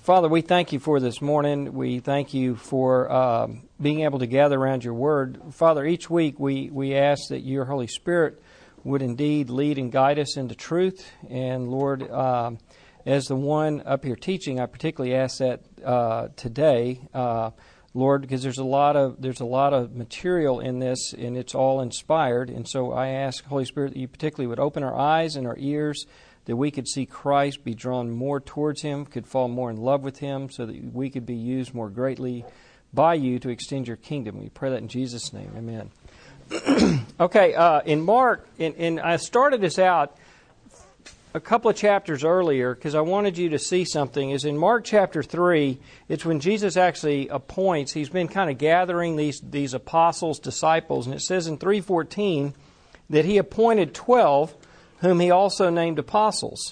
Father, we thank you for this morning. We thank you for being able to gather around your word. Father, each week we ask that your Holy Spirit would indeed lead and guide us into truth. And Lord, as the one up here teaching, I particularly ask that today, Lord, because there's a lot of material in this, and it's all inspired. And so I ask, Holy Spirit, that you particularly would open our eyes and our ears, that we could see Christ, be drawn more towards Him, could fall more in love with Him, so that we could be used more greatly by you to extend your kingdom. We pray that in Jesus' name. Amen. Okay, in Mark, and I started this out a couple of chapters earlier because I wanted you to see something. Is in Mark chapter 3, it's when Jesus actually appoints, He's been kind of gathering these apostles, disciples, and it says in 3:14 that He appointed 12, whom He also named apostles,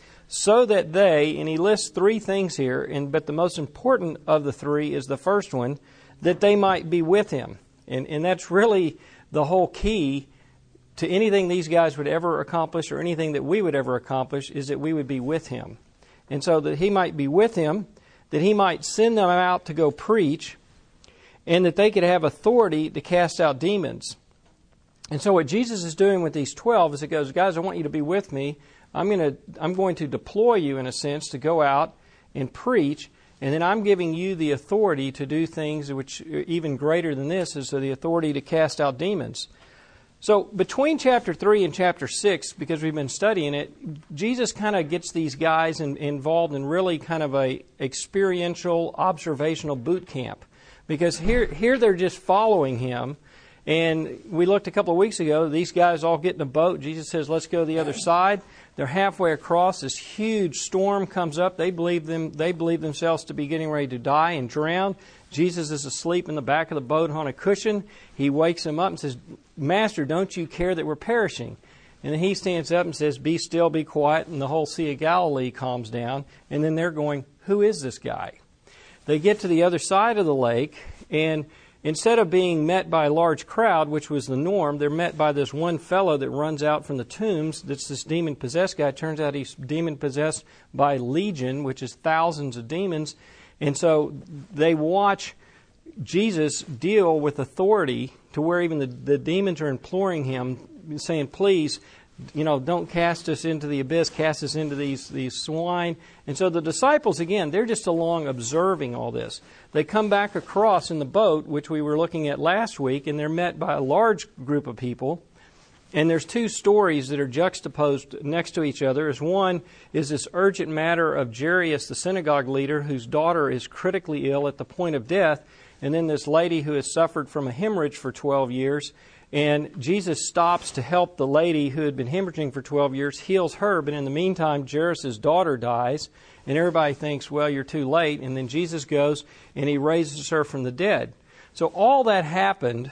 so that they, and He lists three things here, but the most important of the three is the first one, that they might be with Him. And that's really the whole key to anything these guys would ever accomplish or anything that we would ever accomplish, is that we would be with Him. And so that He might be with Him, that He might send them out to go preach, and that they could have authority to cast out demons. And so what Jesus is doing with these 12 is He goes, guys, I want you to be with me. I'm going to deploy you, in a sense, to go out and preach, and then I'm giving you the authority to do things which are even greater than this, is the authority to cast out demons. So between chapter 3 and chapter 6, because we've been studying it, Jesus kind of gets these guys involved in really kind of a experiential, observational boot camp. Because here they're just following Him. And we looked a couple of weeks ago, these guys all get in a boat. Jesus says, let's go to the other side. They're halfway across. This huge storm comes up. They believe themselves to be getting ready to die and drown. Jesus is asleep in the back of the boat on a cushion. He wakes him up and says, Master, don't you care that we're perishing? And then he stands up and says, be still, be quiet. And the whole Sea of Galilee calms down. And then they're going, who is this guy? They get to the other side of the lake, and instead of being met by a large crowd, which was the norm, they're met by this one fellow that runs out from the tombs. That's this demon-possessed guy. It turns out he's demon-possessed by legion, which is thousands of demons. And so they watch Jesus deal with authority to where even the demons are imploring Him, saying, please, don't cast us into the abyss, cast us into these swine. And so the disciples, again, they're just along observing all this. They come back across in the boat, which we were looking at last week, and they're met by a large group of people. And there's two stories that are juxtaposed next to each other. One is this urgent matter of Jairus, the synagogue leader, whose daughter is critically ill at the point of death, and then this lady who has suffered from a hemorrhage for 12 years. And Jesus stops to help the lady who had been hemorrhaging for 12 years, heals her, but in the meantime, Jairus' daughter dies, and everybody thinks, well, you're too late. And then Jesus goes and He raises her from the dead. So all that happened,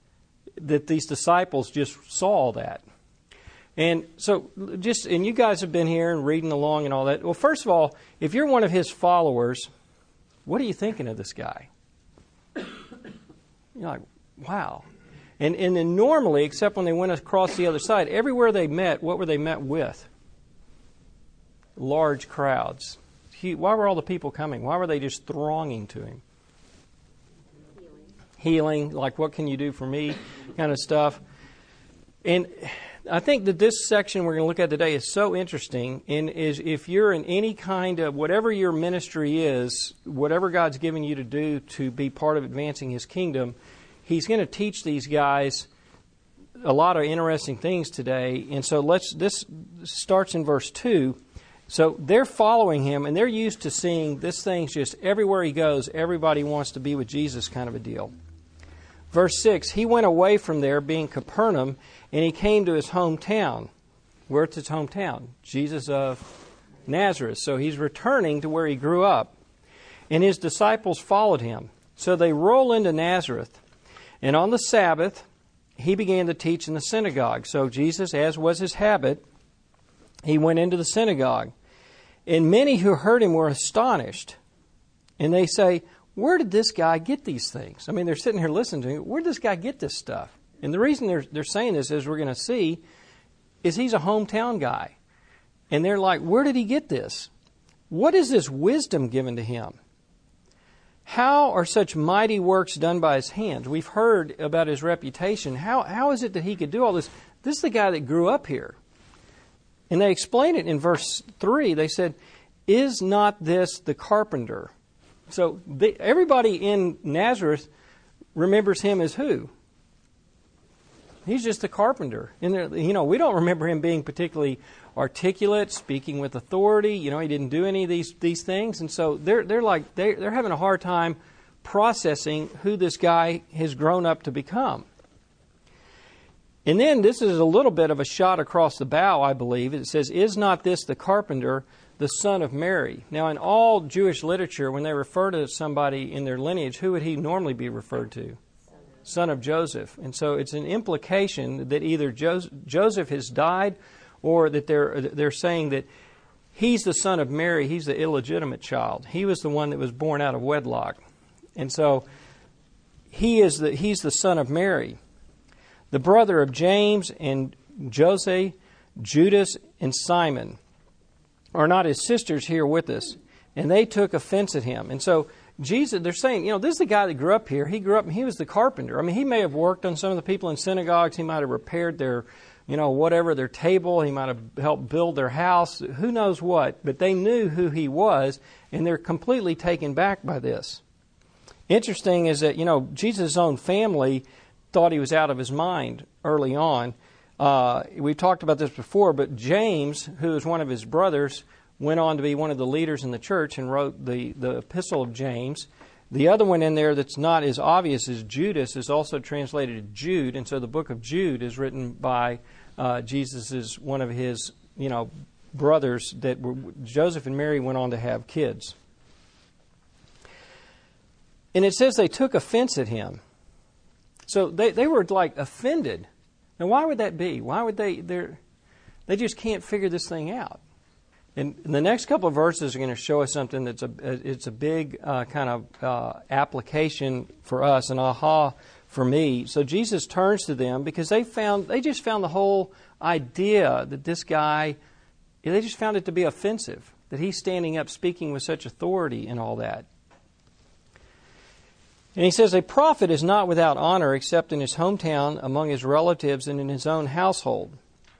that these disciples just saw that. And so and you guys have been here and reading along and all that. Well, first of all, if you're one of His followers, what are you thinking of this guy? You're like, wow. And then normally, except when they went across the other side, everywhere they met, what were they met with? Large crowds. Why were all the people coming? Why were they just thronging to Him? Healing, like what can you do for me kind of stuff. And I think that this section we're going to look at today is so interesting. And is if you're in any kind of, whatever your ministry is, whatever God's given you to do to be part of advancing His kingdom, He's going to teach these guys a lot of interesting things today. And so this starts in verse 2. So they're following Him, and they're used to seeing this thing's just everywhere He goes, everybody wants to be with Jesus kind of a deal. Verse 6, He went away from there, being Capernaum, and He came to His hometown. Where's His hometown? Jesus of Nazareth. So He's returning to where He grew up. And His disciples followed Him. So they roll into Nazareth. And on the Sabbath, He began to teach in the synagogue. So Jesus, as was His habit, He went into the synagogue. And many who heard Him were astonished. And they say, where did this guy get these things? I mean, they're sitting here listening to Him. Where did this guy get this stuff? And the reason they're saying this, as we're going to see, is he's a hometown guy. And they're like, where did he get this? what is this wisdom given to him? How are such mighty works done by his hands? We've heard about his reputation. How is it that he could do all this? This is the guy that grew up here. And they explain it in verse 3. They said, is not this the carpenter? So everybody in Nazareth remembers him as who? He's just a carpenter. And we don't remember him being particularly articulate, speaking with authority. He didn't do any of these things. And so they're having a hard time processing who this guy has grown up to become. And then this is a little bit of a shot across the bow, I believe. It says, is not this the carpenter, the son of Mary? Now, in all Jewish literature, when they refer to somebody in their lineage, who would he normally be referred to? Son of Joseph. And so it's an implication that either Joseph has died, or that they're saying that he's the son of Mary, he's the illegitimate child. He was the one that was born out of wedlock. And so he's the son of Mary. The brother of James and Jose, Judas, and Simon are not his sisters here with us. And they took offense at him. And so Jesus, they're saying, this is the guy that grew up here. He grew up and he was the carpenter. I mean, he may have worked on some of the people in synagogues. He might have repaired their, their table. He might have helped build their house. Who knows what? But they knew who he was, and they're completely taken back by this. Interesting is that, Jesus' own family thought he was out of his mind early on. We've talked about this before, but James, who is one of his brothers, went on to be one of the leaders in the church and wrote the Epistle of James. The other one in there that's not as obvious as Judas is also translated Jude, and so the book of Jude is written by Jesus' one of his brothers that Joseph and Mary went on to have kids. And it says they took offense at him. So they were like offended. Now why would that be? Why would they just can't figure this thing out. And the next couple of verses are going to show us something it's a big kind of application for us, an aha for me. So Jesus turns to them because they just found the whole idea that this guy, they just found it to be offensive, that he's standing up speaking with such authority and all that. And he says, a prophet is not without honor except in his hometown, among his relatives, and in his own household.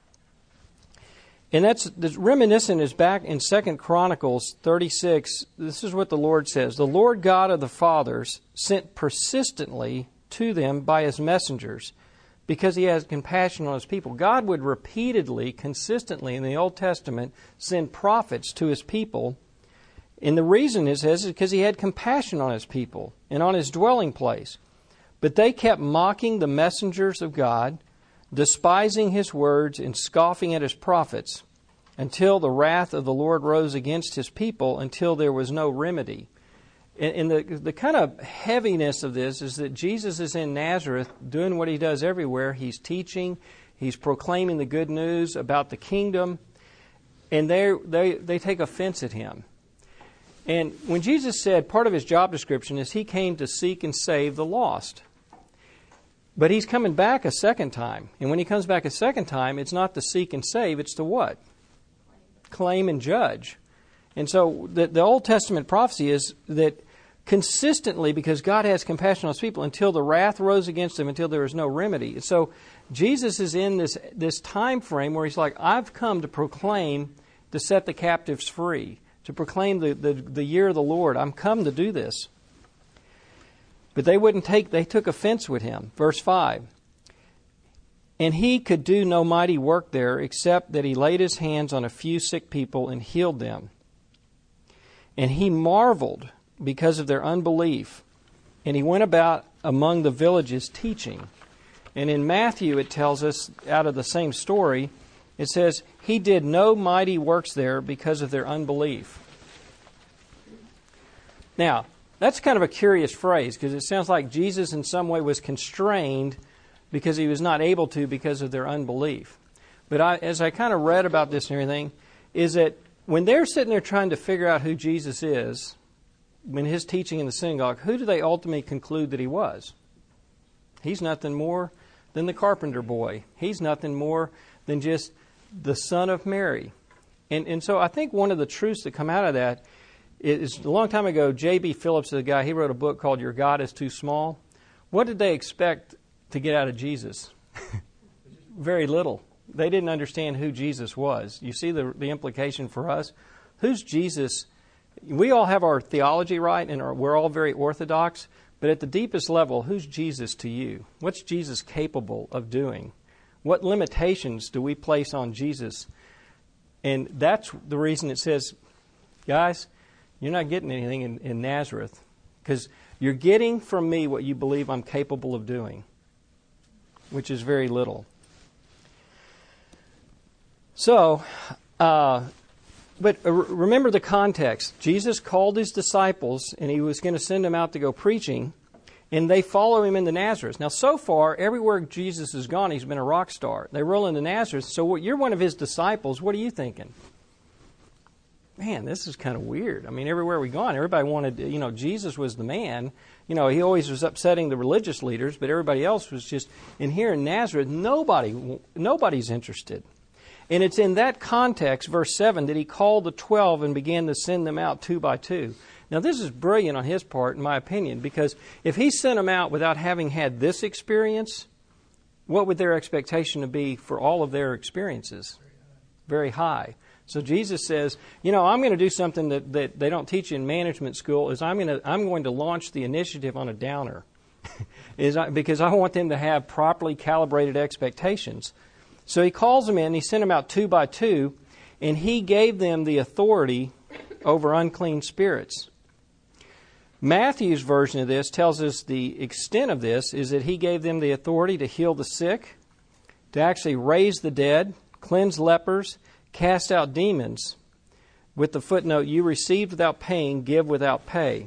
And that's reminiscent is back in 2 Chronicles 36. This is what the Lord says. The Lord God of the fathers sent persistently to them by his messengers because he has compassion on his people. God would repeatedly, consistently in the Old Testament send prophets to his people. And the reason is because he had compassion on his people and on his dwelling place. But they kept mocking the messengers of God, despising his words and scoffing at his prophets, until the wrath of the Lord rose against his people, until there was no remedy. And the kind of heaviness of this is that Jesus is in Nazareth doing what he does everywhere. He's teaching, he's proclaiming the good news about the kingdom, and they take offense at him. And when Jesus said part of his job description is he came to seek and save the lost. But he's coming back a second time. And when he comes back a second time, it's not to seek and save, it's to what? Claim and judge. And so the Old Testament prophecy is that consistently, because God has compassion on his people, until the wrath rose against them, until there was no remedy. So Jesus is in this time frame where he's like, I've come to proclaim, to set the captives free, to proclaim the year of the Lord. I'm come to do this. But they took offense with him. Verse 5. And he could do no mighty work there, except that he laid his hands on a few sick people and healed them. And he marveled because of their unbelief. And he went about among the villages teaching. And in Matthew it tells us, out of the same story, it says, he did no mighty works there because of their unbelief. Now, that's kind of a curious phrase because it sounds like Jesus in some way was constrained because he was not able to because of their unbelief. But as I kind of read about this and everything, is that when they're sitting there trying to figure out who Jesus is, when his teaching in the synagogue, who do they ultimately conclude that he was? He's nothing more than the carpenter boy. He's nothing more than just the son of Mary. And so I think one of the truths that come out of that is, a long time ago, J.B. Phillips, the guy, he wrote a book called Your God is Too Small. What did they expect to get out of Jesus? Very little. They didn't understand who Jesus was. You see the implication for us? Who's Jesus? We all have our theology right, and we're all very orthodox, but at the deepest level, who's Jesus to you? What's Jesus capable of doing? What limitations do we place on Jesus? And that's the reason it says, guys, you're not getting anything in Nazareth, because you're getting from me what you believe I'm capable of doing, which is very little. So, but remember the context. Jesus called his disciples, and he was going to send them out to go preaching, and they follow him into Nazareth. Now, so far, everywhere Jesus has gone, he's been a rock star. They roll into Nazareth, so you're one of his disciples. What are you thinking? Man, this is kind of weird. I mean, everywhere we gone, everybody wanted, Jesus was the man. He always was upsetting the religious leaders, but everybody else was just, and here in Nazareth, nobody's interested. And it's in that context, verse 7, that he called the 12 and began to send them out 2 by 2. Now, this is brilliant on his part, in my opinion, because if he sent them out without having had this experience, what would their expectation be for all of their experiences? Very high. So Jesus says, I'm going to do something that they don't teach you in management school, is I'm going to launch the initiative on a downer, because I want them to have properly calibrated expectations. So he calls them in, he sent them out 2 by 2, and he gave them the authority over unclean spirits. Matthew's version of this tells us the extent of this is that he gave them the authority to heal the sick, to actually raise the dead, cleanse lepers, cast out demons, with the footnote, you received without paying, give without pay.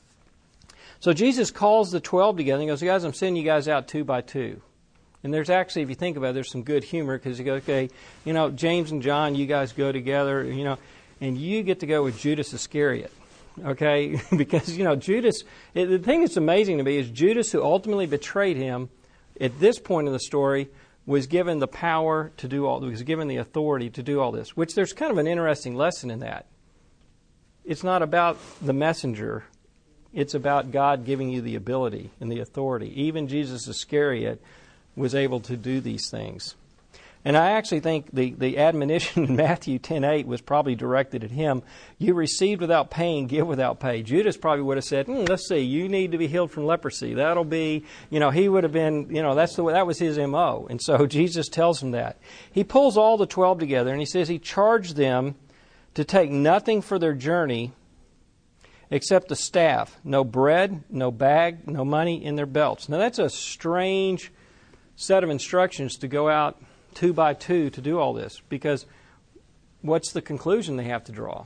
So Jesus calls the 12 together and he goes, guys, I'm sending you guys out 2 by 2. And there's actually, if you think about it, there's some good humor, because you go, okay, James and John, you guys go together, and you get to go with Judas Iscariot, okay? Because, Judas, the thing that's amazing to me is Judas, who ultimately betrayed him, at this point in the story, was given the power to do all, was given the authority to do all this, which there's kind of an interesting lesson in that. It's not about the messenger. It's about God giving you the ability and the authority. Even Jesus Iscariot was able to do these things. And I actually think the admonition in Matthew 10:8 was probably directed at him. You received without paying, give without pay. Judas probably would have said, let's see, you need to be healed from leprosy. That'll be, he would have been, that was his M.O. And so Jesus tells him that. He pulls all the 12 together and he says he charged them to take nothing for their journey except the staff. No bread, no bag, no money in their belts. Now that's a strange set of instructions to go out 2 by 2 to do all this, because what's the conclusion they have to draw?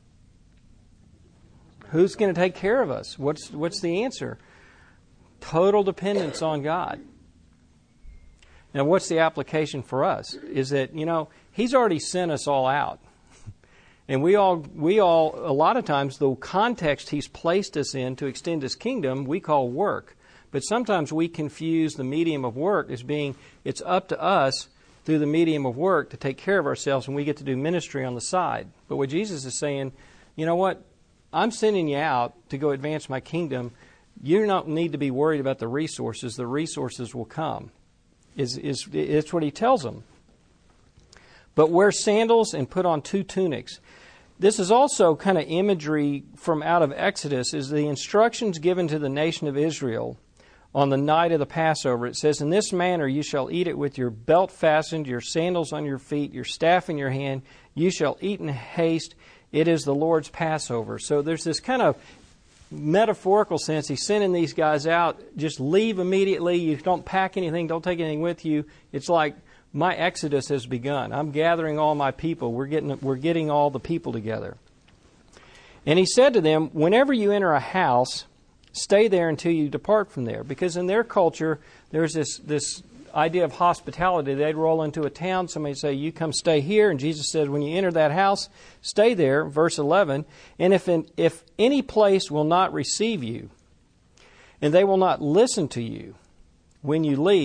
Who's going to take care of us? What's the answer? Total dependence on God. Now, what's the application for us? Is that, He's already sent us all out. And we all, a lot of times, the context He's placed us in to extend His kingdom, we call work. But sometimes we confuse the medium of work as being, it's up to us through the medium of work to take care of ourselves, and we get to do ministry on the side. But what Jesus is saying, you know what? I'm sending you out to go advance my kingdom. You don't need to be worried about the resources. The resources will come. It's what He tells them. But wear sandals and put on 2 tunics. This is also kind of imagery from out of Exodus, is the instructions given to the nation of Israel on the night of the Passover. It says, in this manner you shall eat it with your belt fastened, your sandals on your feet, your staff in your hand. You shall eat in haste. It is the Lord's Passover. So there's this kind of metaphorical sense. He's sending these guys out. Just leave immediately. You don't pack anything. Don't take anything with you. It's like my exodus has begun. I'm gathering all my people. We're getting all the people together. And he said to them, whenever you enter a house, stay there until you depart from there. Because in their culture, there's this idea of hospitality. They'd roll into a town, somebody would say, you come stay here. And Jesus said, when you enter that house, stay there. Verse 11, and if any place will not receive you, and they will not listen to you when you leave,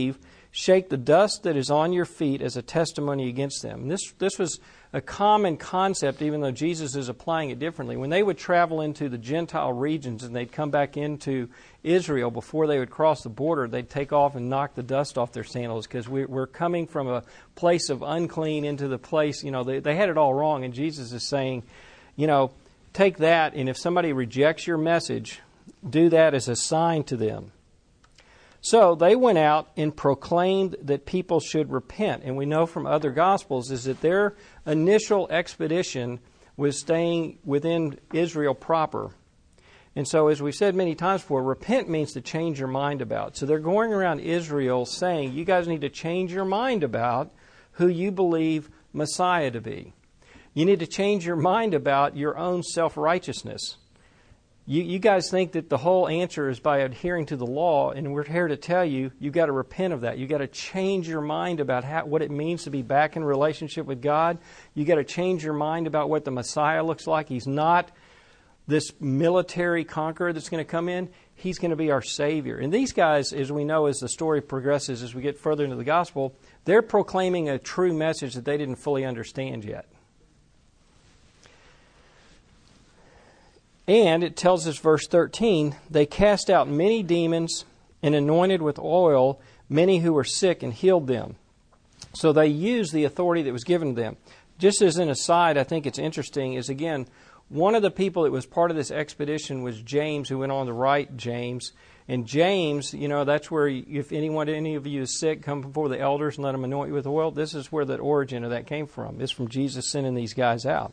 shake the dust that is on your feet as a testimony against them. And this was a common concept, even though Jesus is applying it differently. When they would travel into the Gentile regions and they'd come back into Israel, before they would cross the border, they'd take off and knock the dust off their sandals, because we're coming from a place of unclean into the place, they had it all wrong. And Jesus is saying, take that, and if somebody rejects your message, do that as a sign to them. So they went out and proclaimed that people should repent. And we know from other Gospels is that their initial expedition was staying within Israel proper. And so, as we've said many times before, repent means to change your mind about. So they're going around Israel saying, you guys need to change your mind about who you believe Messiah to be. You need to change your mind about your own self-righteousness. You guys think that the whole answer is by adhering to the law, and we're here to tell you, you've got to repent of that. You've got to change your mind about what it means to be back in relationship with God. You've got to change your mind about what the Messiah looks like. He's not this military conqueror that's going to come in. He's going to be our Savior. And these guys, as we know, as the story progresses, as we get further into the gospel, they're proclaiming a true message that they didn't fully understand yet. And it tells us, verse 13, they cast out many demons and anointed with oil many who were sick and healed them. So they used the authority that was given to them. Just as an aside, I think it's interesting is, again, one of the people that was part of this expedition was James, who went on to write James. And James, that's where if any of you is sick, come before the elders and let them anoint you with oil. This is where the origin of that came from. It's from Jesus sending these guys out.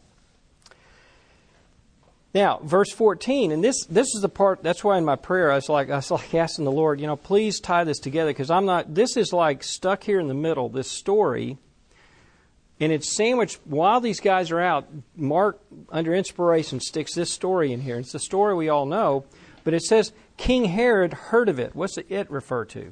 Now, verse 14, and this is the part, that's why in my prayer I was like asking the Lord, please tie this together, because this is like stuck here in the middle, this story, and it's sandwiched while these guys are out. Mark, under inspiration, sticks this story in here. It's the story we all know, but it says, King Herod heard of it. What's the it refer to?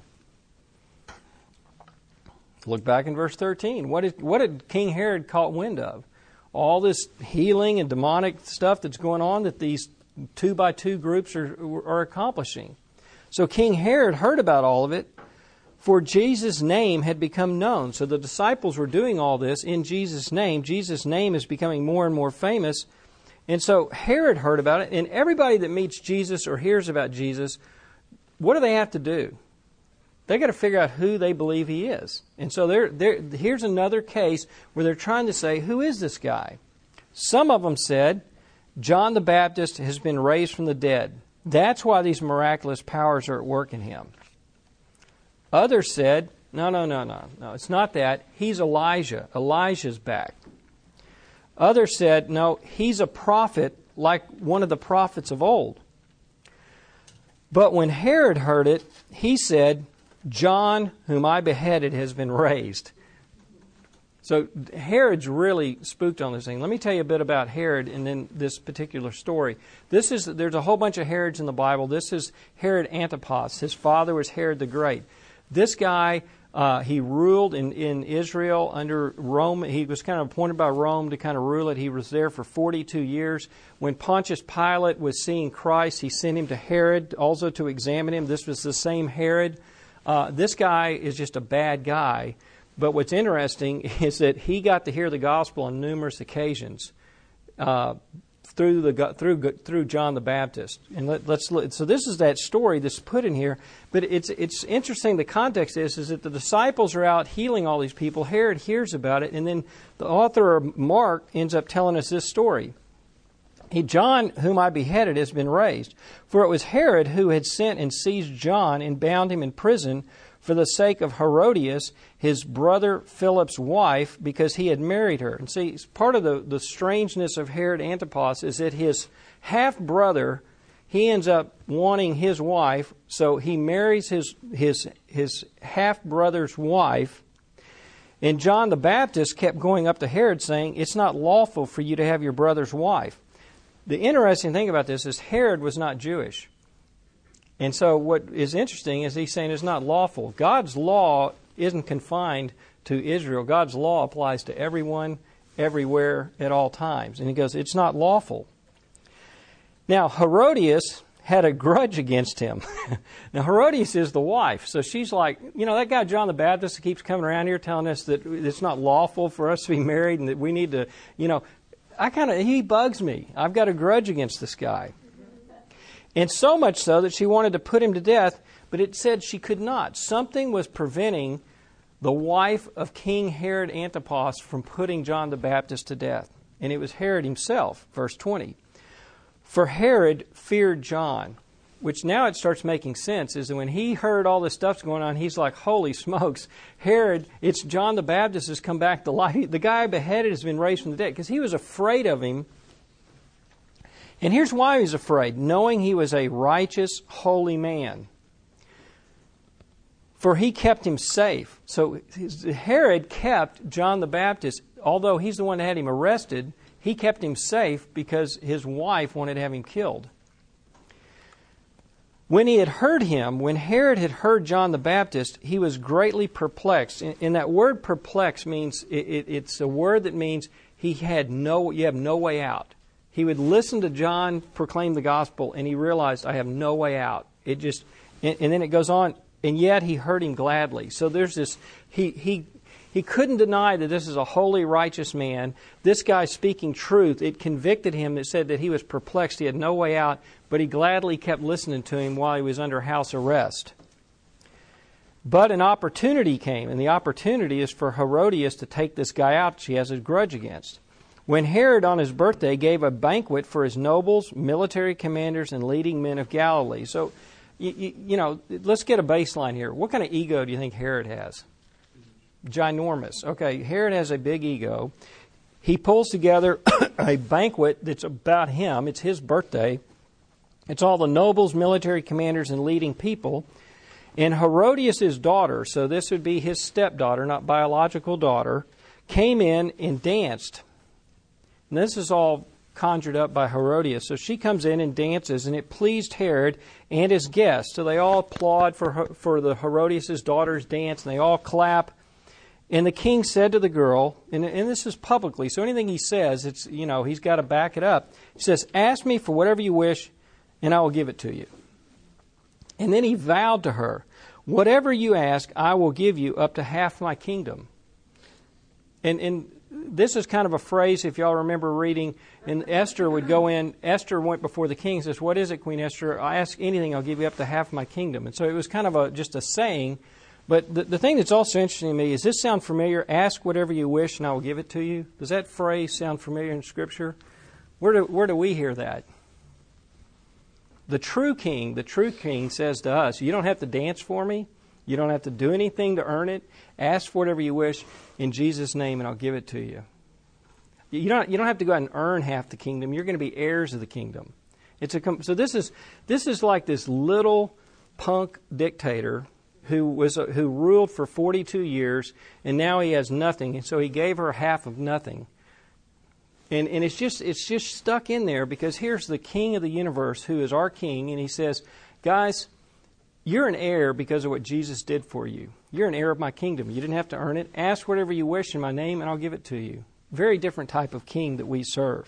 Look back in verse 13. What did King Herod caught wind of? All this healing and demonic stuff that's going on that these 2x2 groups are accomplishing. So King Herod heard about all of it, for Jesus' name had become known. So the disciples were doing all this in Jesus' name. Jesus' name is becoming more and more famous. And so Herod heard about it, and everybody that meets Jesus or hears about Jesus, what do they have to do? They got to figure out who they believe he is. And so here's another case where they're trying to say, who is this guy? Some of them said, John the Baptist has been raised from the dead. That's why these miraculous powers are at work in him. Others said, no, it's not that. He's Elijah. Elijah's back. Others said, no, he's a prophet like one of the prophets of old. But when Herod heard it, he said, John, whom I beheaded, has been raised. So Herod's really spooked on this thing. Let me tell you a bit about Herod and then this particular story. There's a whole bunch of Herods in the Bible. This is Herod Antipas. His father was Herod the Great. This guy, he ruled in Israel under Rome. He was kind of appointed by Rome to kind of rule it. He was there for 42 years. When Pontius Pilate was seeing Christ, he sent him to Herod also to examine him. This was the same Herod. This guy is just a bad guy. But what's interesting is that he got to hear the gospel on numerous occasions through John the Baptist. And let's look. So this is that story that's put in here. But it's interesting. The context is that the disciples are out healing all these people. Herod hears about it, and then the author of Mark ends up telling us this story. John, whom I beheaded, has been raised. For it was Herod who had sent and seized John and bound him in prison for the sake of Herodias, his brother Philip's wife, because he had married her. And see, part of the strangeness of Herod Antipas is that his half-brother, he ends up wanting his wife, so he marries his half-brother's wife. And John the Baptist kept going up to Herod saying, it's not lawful for you to have your brother's wife. The interesting thing about this is Herod was not Jewish. And so what is interesting is he's saying it's not lawful. God's law isn't confined to Israel. God's law applies to everyone, everywhere, at all times. And he goes, it's not lawful. Now, Herodias, had a grudge against him. Now, Herodias is the wife, so she's like, that guy John the Baptist keeps coming around here telling us that it's not lawful for us to be married and that we need to, he bugs me. I've got a grudge against this guy. And so much so that she wanted to put him to death, but it said she could not. Something was preventing the wife of King Herod Antipas from putting John the Baptist to death. And it was Herod himself, verse 20. For Herod feared John, which now it starts making sense, is that when he heard all this stuff's going on, he's like, holy smokes, Herod, it's John the Baptist has come back to life. The guy I beheaded has been raised from the dead, because he was afraid of him. And here's why he was afraid, knowing he was a righteous, holy man. For he kept him safe. So Herod kept John the Baptist, although he's the one that had him arrested, he kept him safe because his wife wanted to have him killed. When Herod had heard John the Baptist, he was greatly perplexed. And that word perplexed means, it's a word that means you have no way out. He would listen to John proclaim the gospel and he realized, I have no way out. And then it goes on, and yet he heard him gladly. So there's this, he couldn't deny that this is a holy, righteous man. This guy speaking truth, it convicted him. It said that he was perplexed. He had no way out, but he gladly kept listening to him while he was under house arrest. But an opportunity came, and the opportunity is for Herodias to take this guy out she has a grudge against. When Herod on his birthday gave a banquet for his nobles, military commanders, and leading men of Galilee. So, let's get a baseline here. What kind of ego do you think Herod has? Ginormous. Okay, Herod has a big ego. He pulls together a banquet that's about him. It's his birthday. It's all the nobles, military commanders, and leading people. And Herodias' daughter, so this would be his stepdaughter, not biological daughter, came in and danced. And this is all conjured up by Herodias. So she comes in and dances, and it pleased Herod and his guests. So they all applaud for the Herodias' daughter's dance, and they all clap. And the king said to the girl, and this is publicly, so anything he says, it's he's got to back it up. He says, ask me for whatever you wish, and I will give it to you. And then he vowed to her, whatever you ask, I will give you up to half my kingdom. And this is kind of a phrase, if y'all remember reading, and Esther would go in, Esther went before the king and says, what is it, Queen Esther? I ask anything, I'll give you up to half my kingdom. And so it was kind of just a saying. But the thing that's also interesting to me, does this sound familiar? Ask whatever you wish and I will give it to you. Does that phrase sound familiar in Scripture? Where do we hear that? The true king says to us, you don't have to dance for me. You don't have to do anything to earn it. Ask for whatever you wish in Jesus' name and I'll give it to you. You don't have to go out and earn half the kingdom. You're going to be heirs of the kingdom. So this is like this little punk dictator who ruled for 42 years, and now he has nothing, and so he gave her half of nothing. And it's just stuck in there because here's the king of the universe who is our king, and he says, guys, you're an heir because of what Jesus did for you. You're an heir of my kingdom. You didn't have to earn it. Ask whatever you wish in my name, and I'll give it to you. Very different type of king that we serve.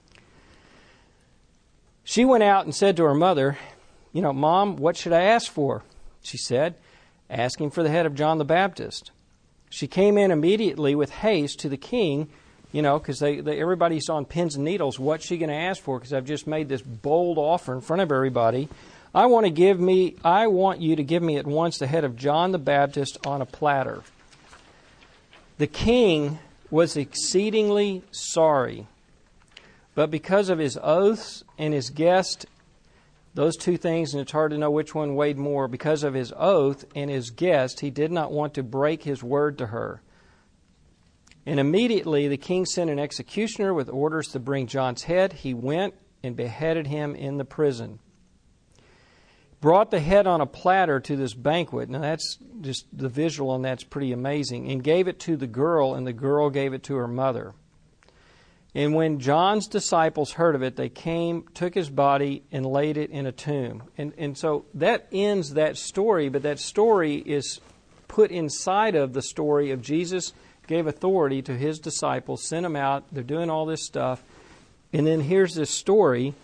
She went out and said to her mother, Mom, what should I ask for? She said, asking for the head of John the Baptist. She came in immediately with haste to the king, because everybody's on pins and needles. What's she going to ask for? Because I've just made this bold offer in front of everybody. I want you to give me at once the head of John the Baptist on a platter. The king was exceedingly sorry, but because of his oaths and his guest, those two things, and it's hard to know which one weighed more. Because of his oath and his guest, he did not want to break his word to her. And immediately the king sent an executioner with orders to bring John's head. He went and beheaded him in the prison. Brought the head on a platter to this banquet. Now that's just the visual on that's pretty amazing. And gave it to the girl, and the girl gave it to her mother. And when John's disciples heard of it, they came, took his body, and laid it in a tomb. And so that ends that story, but that story is put inside of the story of Jesus gave authority to his disciples, sent them out, they're doing all this stuff. And then here's this story,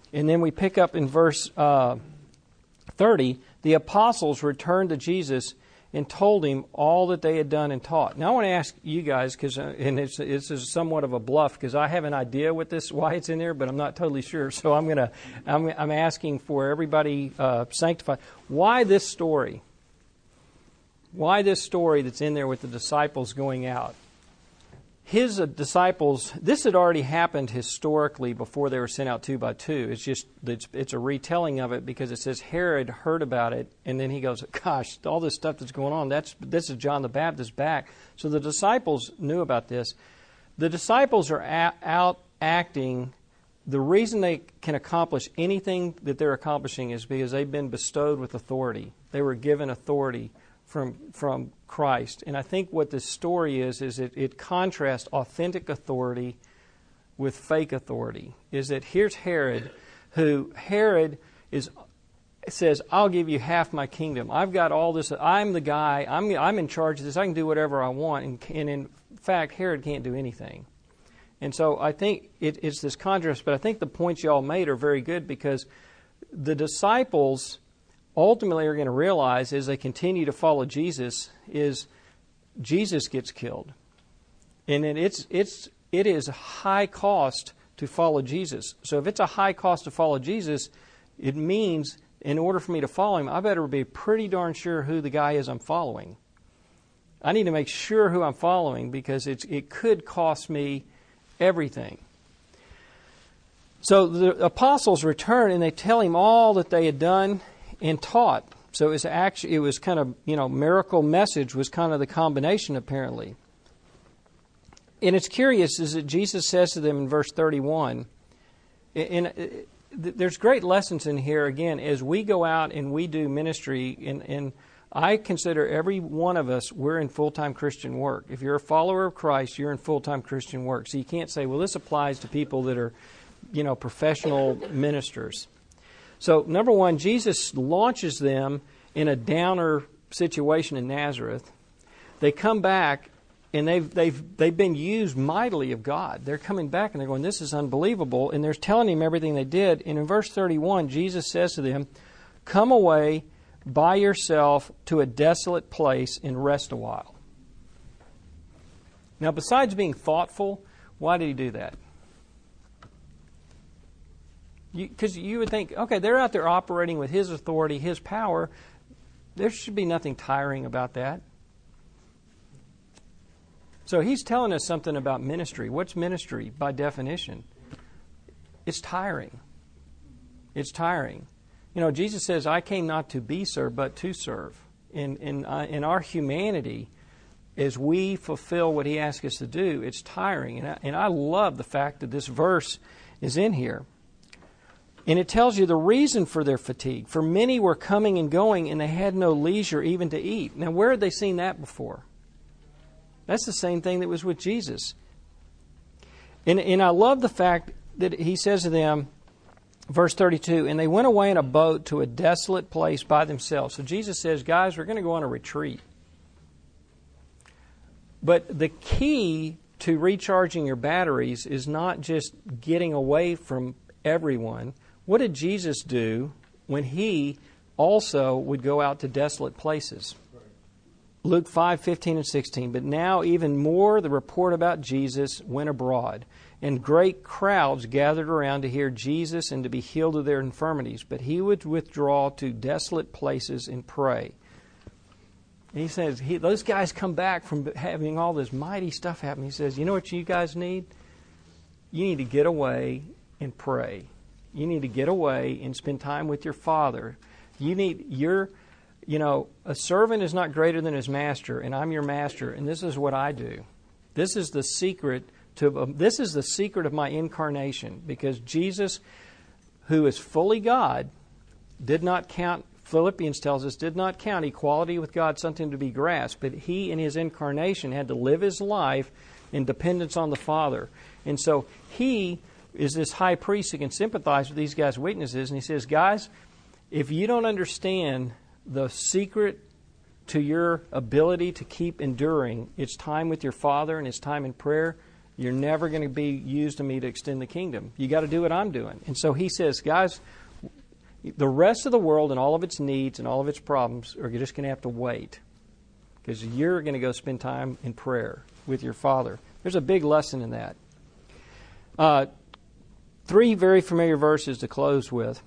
And then we pick up in verse 30, the apostles returned to Jesus and told him all that they had done and taught. Now I want to ask you guys, because this is somewhat of a bluff, because I have an idea why it's in there, but I'm not totally sure. So I'm asking for everybody sanctified. Why this story? Why this story that's in there with the disciples going out? His disciples, this had already happened historically before they were sent out 2 by 2. It's a retelling of it because it says Herod heard about it, and then he goes, gosh, all this stuff that's going on, this is John the Baptist back. So the disciples knew about this. The disciples are out acting. The reason they can accomplish anything that they're accomplishing is because they've been bestowed with authority. They were given authority from Christ. And I think what this story is it contrasts authentic authority with fake authority. Is that here's Herod, Herod says, I'll give you half my kingdom. I've got all this. I'm the guy. I'm in charge of this. I can do whatever I want. And in fact, Herod can't do anything. And so I think it's this contrast. But I think the points you all made are very good, because the disciples ultimately are going to realize as they continue to follow Jesus is Jesus gets killed. And it is a high cost to follow Jesus. So if it's a high cost to follow Jesus, it means in order for me to follow him, I better be pretty darn sure who the guy is I'm following. I need to make sure who I'm following, because it could cost me everything. So the apostles return and they tell him all that they had done and taught. So it was kind of, miracle message was kind of the combination apparently. And it's curious is that Jesus says to them in verse 31, and there's great lessons in here again as we go out and we do ministry, and I consider every one of us, we're in full-time Christian work. If you're a follower of Christ, you're in full-time Christian work. So you can't say, well, this applies to people that are, professional ministers. So, number one, Jesus launches them in a downer situation in Nazareth. They come back, and they've been used mightily of God. They're coming back, and they're going, this is unbelievable. And they're telling him everything they did. And in verse 31, Jesus says to them, come away by yourself to a desolate place and rest a while. Now, besides being thoughtful, why did he do that? Because you would think, okay, they're out there operating with his authority, his power. There should be nothing tiring about that. So he's telling us something about ministry. What's ministry by definition? It's tiring. It's tiring. Jesus says, I came not to be served, but to serve. In our humanity, as we fulfill what he asks us to do, it's tiring. And I love the fact that this verse is in here. And it tells you the reason for their fatigue. For many were coming and going, and they had no leisure even to eat. Now, where had they seen that before? That's the same thing that was with Jesus. And I love the fact that he says to them, verse 32, and they went away in a boat to a desolate place by themselves. So Jesus says, guys, we're going to go on a retreat. But the key to recharging your batteries is not just getting away from everyone. What did Jesus do when he also would go out to desolate places? Luke 5:15 and 16. But now even more the report about Jesus went abroad, and great crowds gathered around to hear Jesus and to be healed of their infirmities. But he would withdraw to desolate places and pray. And he says, those guys come back from having all this mighty stuff happen. He says, you know what you guys need? You need to get away and pray. You need to get away and spend time with your Father. A servant is not greater than his master, and I'm your master, and this is what I do. This is the secret of my incarnation, because Jesus, who is fully God, did not count, Philippians tells us, did not count equality with God something to be grasped, but he in his incarnation had to live his life in dependence on the Father. And so he is this high priest who can sympathize with these guys' weaknesses. And he says, guys, if you don't understand the secret to your ability to keep enduring, it's time with your Father and it's time in prayer, you're never going to be used of me to extend the kingdom. You got to do what I'm doing. And so he says, guys, the rest of the world and all of its needs and all of its problems are just going to have to wait, because you're going to go spend time in prayer with your Father. There's a big lesson in that. 3 very familiar verses to close with.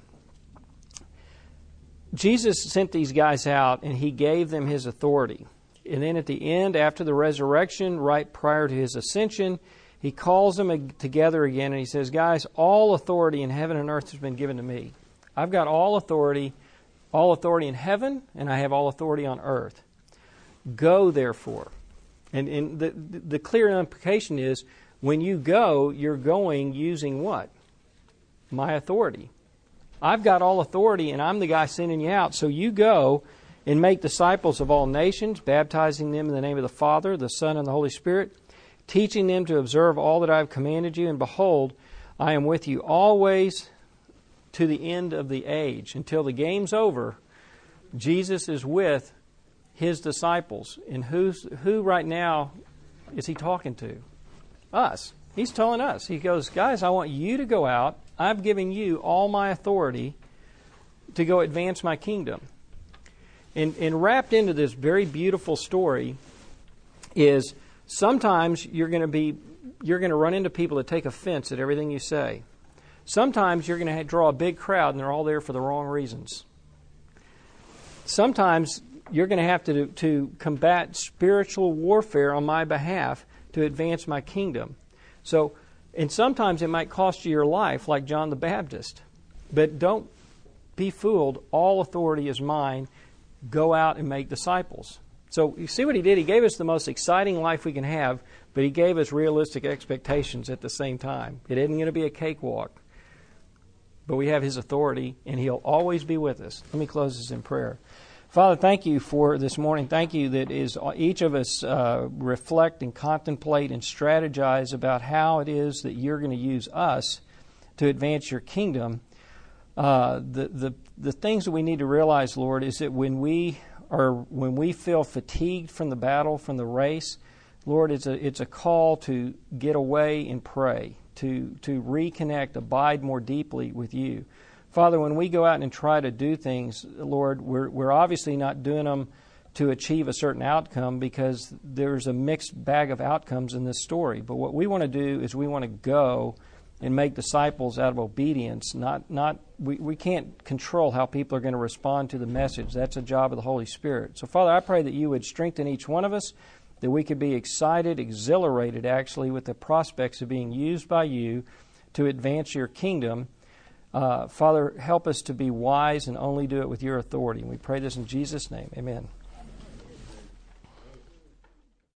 Jesus sent these guys out, and he gave them his authority. And then at the end, after the resurrection, right prior to his ascension, he calls them together again, and he says, guys, all authority in heaven and earth has been given to me. I've got all authority in heaven, and I have all authority on earth. Go, therefore. And the clear implication is, when you go, you're going using what? My authority. I've got all authority, and I'm the guy sending you out. So you go and make disciples of all nations, baptizing them in the name of the Father, the Son, and the Holy Spirit, teaching them to observe all that I have commanded you. And behold, I am with you always to the end of the age. Until the game's over, Jesus is with his disciples. And who right now is he talking to? Us. He's telling us. He goes, guys, I want you to go out. I'm giving you all my authority to go advance my kingdom. And wrapped into this very beautiful story is sometimes you're going to run into people that take offense at everything you say. Sometimes you're going to draw a big crowd and they're all there for the wrong reasons. Sometimes you're going to have to combat spiritual warfare on my behalf to advance my kingdom. And sometimes it might cost you your life, like John the Baptist. But don't be fooled. All authority is mine. Go out and make disciples. So you see what he did? He gave us the most exciting life we can have, but he gave us realistic expectations at the same time. It isn't going to be a cakewalk. But we have his authority, and he'll always be with us. Let me close this in prayer. Father, thank you for this morning. Thank you that each of us reflect and contemplate and strategize about how it is that you're going to use us to advance your kingdom. The things that we need to realize, Lord, is that when we feel fatigued from the battle, from the race, Lord, it's a call to get away and pray, to reconnect, abide more deeply with you. Father, when we go out and try to do things, Lord, we're obviously not doing them to achieve a certain outcome, because there's a mixed bag of outcomes in this story. But what we want to do is we want to go and make disciples out of obedience. We can't control how people are going to respond to the message. That's a job of the Holy Spirit. So, Father, I pray that you would strengthen each one of us, that we could be excited, exhilarated, actually, with the prospects of being used by you to advance your kingdom. Father, help us to be wise and only do it with your authority. And we pray this in Jesus' name. Amen.